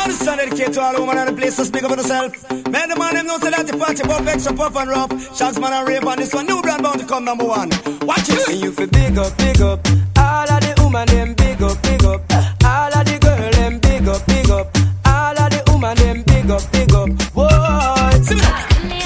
Now this song dedicate to all women in the place, so speak up for yourself. Man, the man them know say that the party pop extra puff and rough. Shags man and rave on this one, new brand bound to come number one. Watch it. And you feel big up, all of the woman them big up, all of the girl them big up, all of the woman them big up, whoa. See me.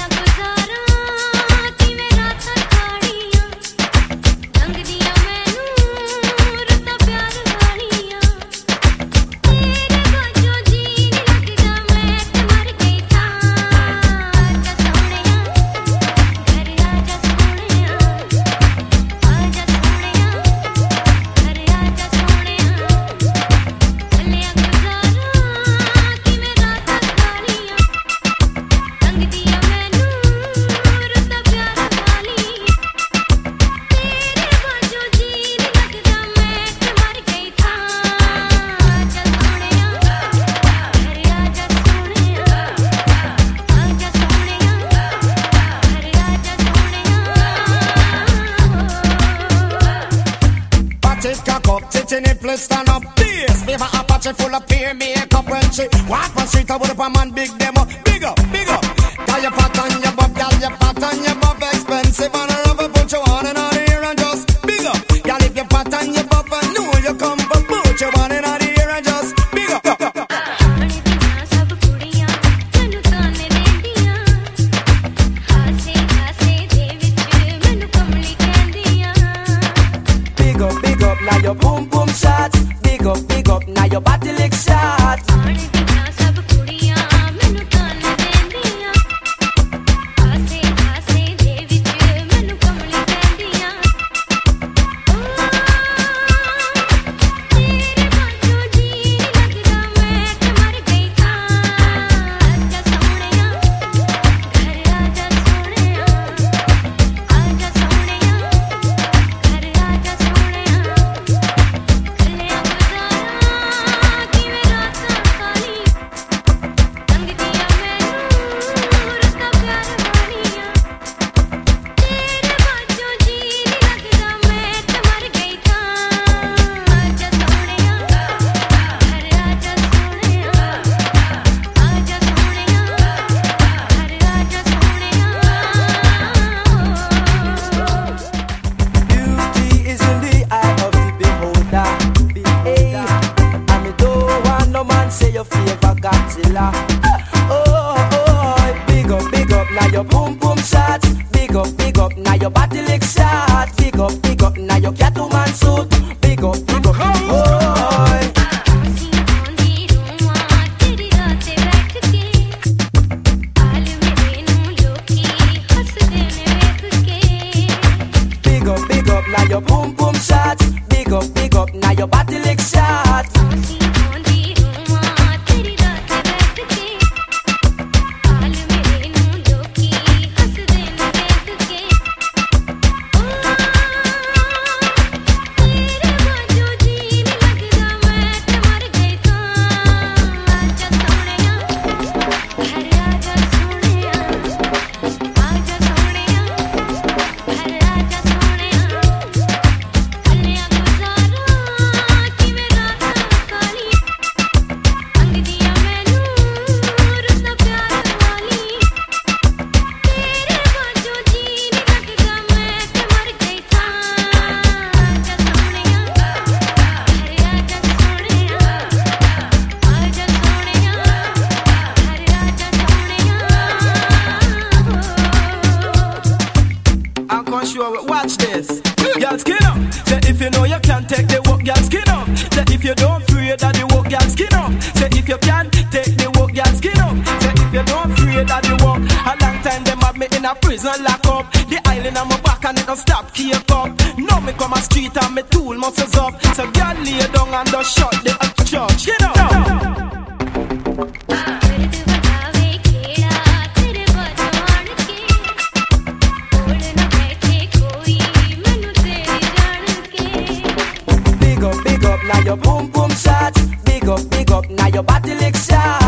Stand up, bass, fever Apache full of peer makeup when she walk on street. I would up a man big them up, big up. Got your pot on your bob, got your pot on your bob, expensive and a rubber, put your on and on here and just big up. Y'all if your pot on your bob and know you come, but put your on and on here and just big up. Big up, now your boom boom shot. Big up, now your body lick shot. Watch this. Girl skin up. Say if you know you can take the work, girl skin up. Say if you don't afraid that the work, girl skin up. Say if you can take the work, girl skin up. Say if you don't afraid that the work. A long time them have me in a prison lock up. The island on my back and it don't stop keep up. Now me come a street and me tool muscles up. So girl lay down and just shut the church. You know. Now your boom boom shot. Big up, now your body lick shot.